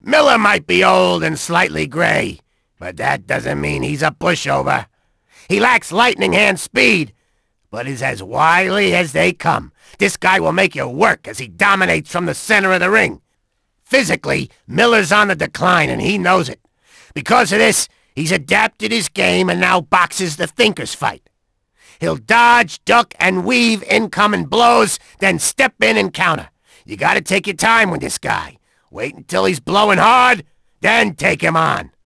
Miller might be old and slightly gray, but that doesn't mean he's a pushover. He lacks lightning hand speed, but is as wily as they come. This guy will make you work as he dominates from the center of the ring. Physically, Miller's on the decline, and he knows it. Because of this, he's adapted his game and now boxes the thinkers fight. He'll dodge, duck, and weave incoming blows, then step in and counter. You gotta take your time with this guy. Wait until he's blowing hard, then take him on.